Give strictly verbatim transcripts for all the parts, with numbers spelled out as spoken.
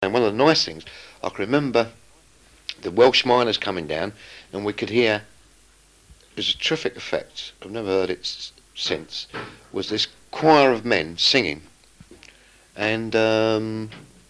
And one of the nice things, I can remember the Welsh miners coming down, and we could hear, it was a terrific effect, I've never heard it s- since, was this choir of men singing, and um,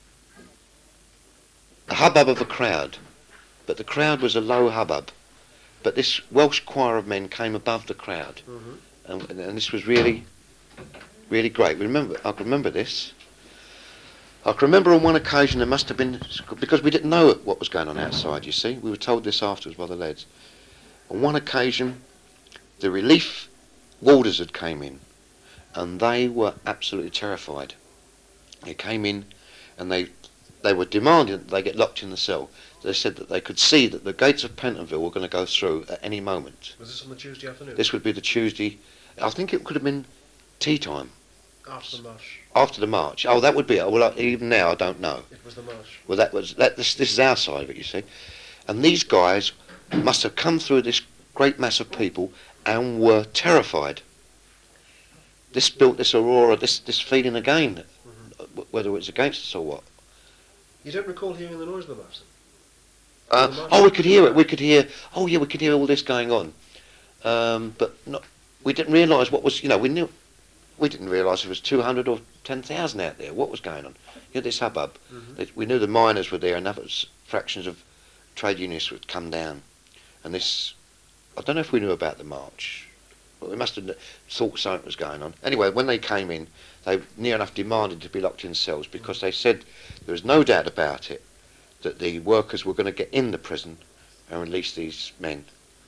a hubbub of a crowd, but the crowd was a low hubbub, but this Welsh choir of men came above the crowd, Mm-hmm. and, and this was really, really great. We remember, I can remember this. I can remember on one occasion there must have been, because we didn't know what was going on outside, you see, we were told this afterwards by the lads. On one occasion, the relief warders had came in, and they were absolutely terrified. They came in, and they they were demanding that they get locked in the cell. They said that they could see that the gates of Pentonville were going to go through at any moment. Was this on the Tuesday afternoon? This would be the Tuesday, I think it could have been tea time. After the march. After the march. Oh, that would be it. Well, even now I don't know. It was the march. Well, that was that. This, this is our side of it, you see. And these guys must have come through this great mass of people and were terrified. This built this aurora, this this feeling again, Mm-hmm. whether it's against us or what. You don't recall hearing the noise of the march then? Uh, The march- oh, we could hear it. We could hear. Oh, yeah, we could hear all this going on. Um, but not. We didn't realise what was. You know, we knew. We didn't realise there was two hundred or ten thousand out there. What was going on? You had this hubbub. Mhm. That we knew the miners were there, and other s- fractions of trade unionists would come down. And this, I don't know if we knew about the march. But we must have kn- thought something was going on. Anyway, when they came in, they near enough demanded to be locked in cells because they said there was no doubt about it that the workers were going to get in the prison and release these men.